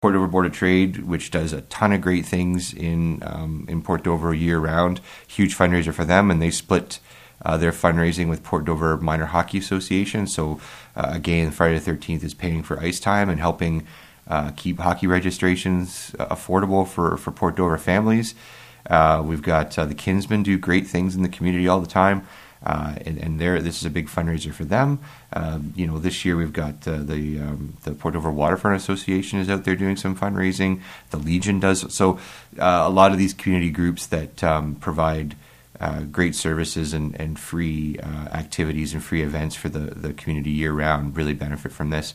Port Dover Board of Trade, which does a ton of great things in Port Dover year round. Huge fundraiser for them, and they split their fundraising with Port Dover Minor Hockey Association. So again, Friday the 13th is paying for ice time and helping keep hockey registrations affordable for Port Dover families. We've got the Kinsmen do great things in the community all the time. And this is a big fundraiser for them. This year we've got the Port Dover Waterfront Association is out there doing some fundraising. The Legion does. So a lot of these community groups that provide great services and free activities and free events for the community year round really benefit from this.